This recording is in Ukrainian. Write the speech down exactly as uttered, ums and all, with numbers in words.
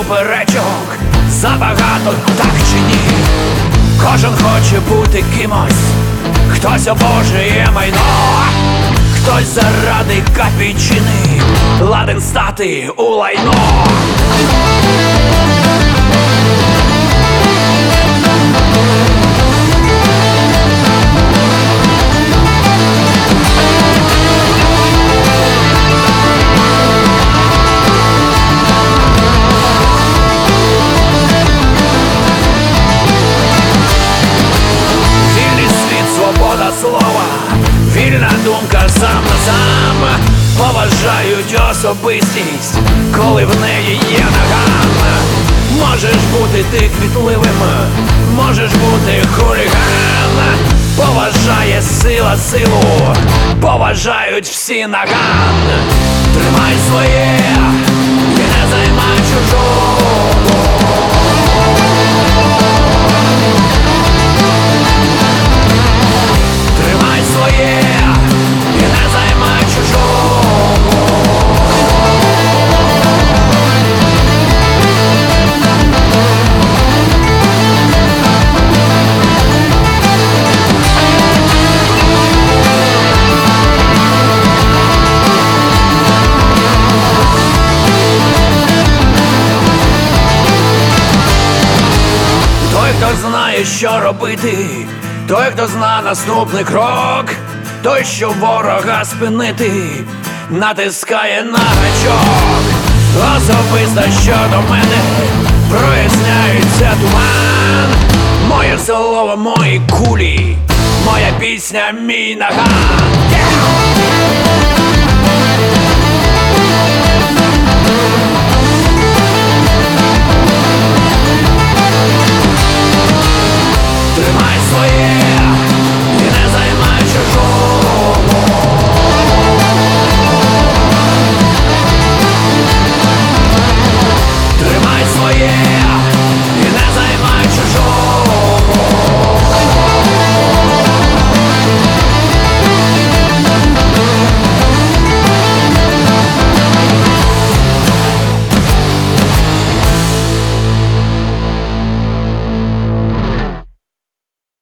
суперечок, забагато так чи ні. Кожен хоче бути кимось, хтось обожує майно, хтось заради копійчини ладен стати у лайно. Слова, вільна думка сам на сам. Поважають особистість, коли в неї є наган. Можеш бути ти квітливим, можеш бути хуліган. Поважає сила силу, поважають всі наган. Тримай своє і не займай чужого. Своє і не займай чужого. Той, хто знає, що робити, той, хто зна наступний крок, той, що ворога спинити, натискає на гачок. Особисто щодо мене проясняється туман. Моє слово, мої кулі, моя пісня, мій наган. Yeah!